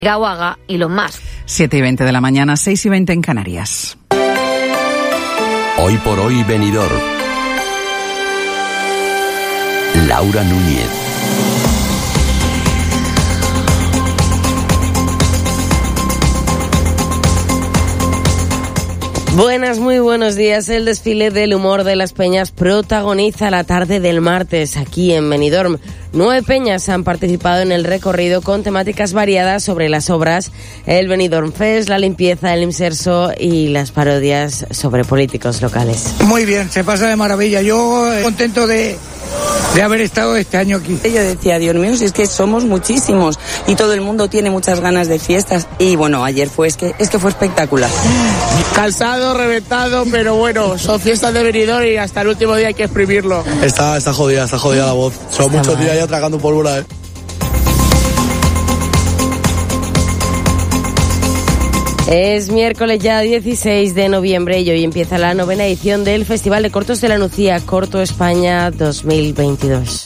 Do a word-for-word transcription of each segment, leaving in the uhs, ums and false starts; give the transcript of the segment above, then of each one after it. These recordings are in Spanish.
Gao haga Elon Musk. siete y veinte de la mañana, seis y veinte en Canarias. Hoy por hoy Benidorm. Laura Núñez. Buenas, muy buenos días. El desfile del humor de las peñas protagoniza la tarde del martes aquí en Benidorm. Nueve peñas han participado en el recorrido con temáticas variadas sobre las obras, el Benidorm Fest, la limpieza, el inserso y las parodias sobre políticos locales. Muy bien, se pasa de maravilla. Yo eh, contento de, de haber estado este año aquí. Yo decía, Dios mío, si es que somos muchísimos y todo el mundo tiene muchas ganas de fiestas. Y bueno, ayer fue, es que, es que fue espectacular. Cansado, reventado, pero bueno, son fiestas de Benidorm y hasta el último día hay que exprimirlo. Está, está jodida, está jodida la voz. Son está muchos mal. días ya tragando pólvora, ¿eh? Es miércoles ya dieciséis de noviembre y hoy empieza la novena edición del Festival de Cortos de la Nucía, Corto España dos mil veintidós.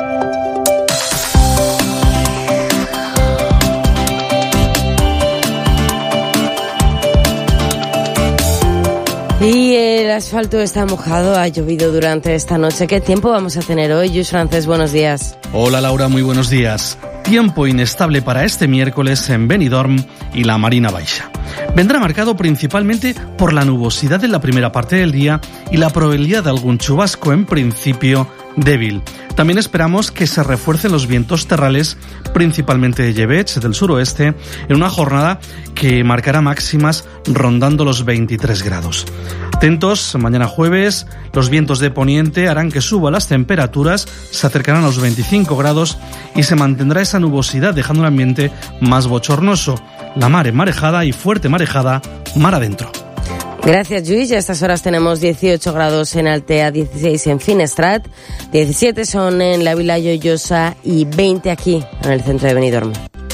Y el asfalto está mojado, ha llovido durante esta noche. ¿Qué tiempo vamos a tener hoy? Lluís Francés, buenos días. Hola Laura, muy buenos días. Tiempo inestable para este miércoles en Benidorm y la Marina Baixa. Vendrá marcado principalmente por la nubosidad en la primera parte del día y la probabilidad de algún chubasco en principio débil. También esperamos que se refuercen los vientos terrales, principalmente de llevech del suroeste, en una jornada que marcará máximas rondando los veintitrés grados. Atentos, mañana jueves, los vientos de poniente harán que suban las temperaturas, se acercarán a los veinticinco grados y se mantendrá esa nubosidad, dejando un ambiente más bochornoso. La mar enmarejada y fuerte marejada, mar adentro. Gracias, Lluís. A estas horas tenemos dieciocho grados en Altea, dieciséis en Finestrat, diecisiete son en la Vila Lloyosa y veinte aquí en el centro de Benidorm.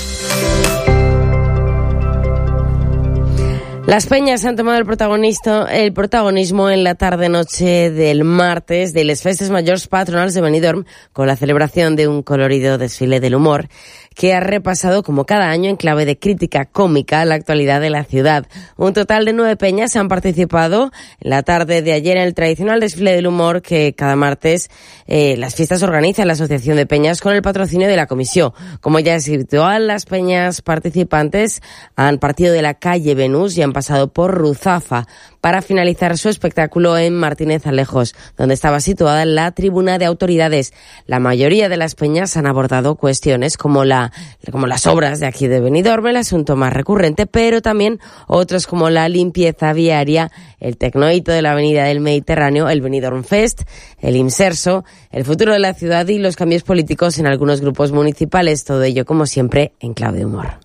Las peñas han tomado el protagonista, el protagonismo en la tarde-noche del martes de les Festes Majors Patronals de Benidorm con la celebración de un colorido desfile del humor que ha repasado como cada año en clave de crítica cómica la actualidad de la ciudad. Un total de nueve peñas han participado en la tarde de ayer en el tradicional desfile del humor que cada martes eh, las fiestas organiza la Asociación de Peñas con el patrocinio de la Comisión. Como ya es habitual, las peñas participantes han partido de la calle Venus y han pasado por Ruzafa para finalizar su espectáculo en Martínez Alejos, donde estaba situada la tribuna de autoridades. La mayoría de las peñas han abordado cuestiones como la como las obras de aquí de Benidorm, el asunto más recurrente, pero también otros como la limpieza viaria, el tecnohito de la Avenida del Mediterráneo, el Benidorm Fest, el inserso, el futuro de la ciudad y los cambios políticos en algunos grupos municipales. Todo ello, como siempre, en clave de humor.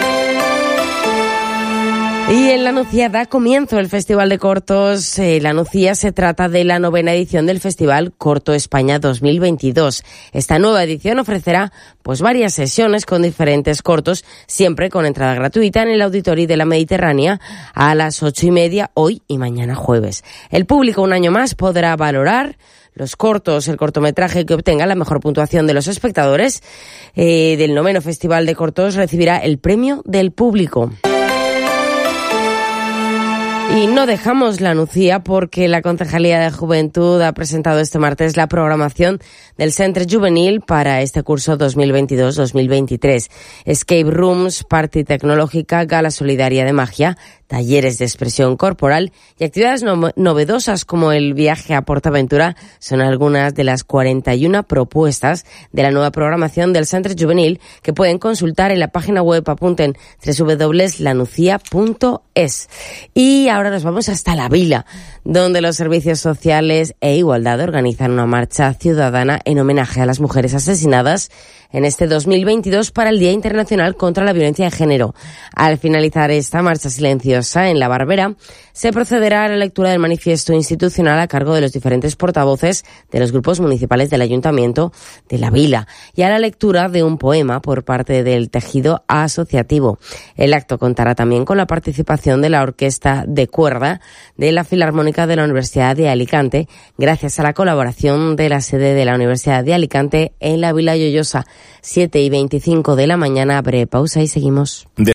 Y en La Nucía da comienzo el Festival de Cortos. Eh, La Nucía se trata de la novena edición del Festival Corto España dos mil veintidós. Esta nueva edición ofrecerá pues varias sesiones con diferentes cortos, siempre con entrada gratuita en el Auditorio de la Mediterránea a las ocho y media hoy y mañana jueves. El público un año más podrá valorar los cortos, el cortometraje que obtenga la mejor puntuación de los espectadores eh, del noveno Festival de Cortos recibirá el premio del público. Y no dejamos La Nucía porque la Concejalía de Juventud ha presentado este martes la programación del Centre Juvenil para este curso dos mil veintidós dos mil veintitrés. Escape Rooms, Party Tecnológica, Gala Solidaria de Magia, talleres de expresión corporal y actividades no- novedosas como el viaje a Portaventura son algunas de las cuarenta y una propuestas de la nueva programación del Centre Juvenil que pueden consultar en la página web, apunten doble u doble u doble u punto lanucia punto es. Y ahora nos vamos hasta La Vila, donde los servicios sociales e igualdad organizan una marcha ciudadana en homenaje a las mujeres asesinadas en este dos mil veintidós para el Día Internacional contra la Violencia de Género. Al finalizar esta marcha silenciosa, Llosa, en la Barbera, se procederá a la lectura del manifiesto institucional a cargo de los diferentes portavoces de los grupos municipales del Ayuntamiento de la Vila y a la lectura de un poema por parte del tejido asociativo. El acto contará también con la participación de la Orquesta de Cuerda de la Filarmónica de la Universidad de Alicante, gracias a la colaboración de la sede de la Universidad de Alicante en la Vila Llosa. siete y veinticinco de la mañana, breve pausa y seguimos.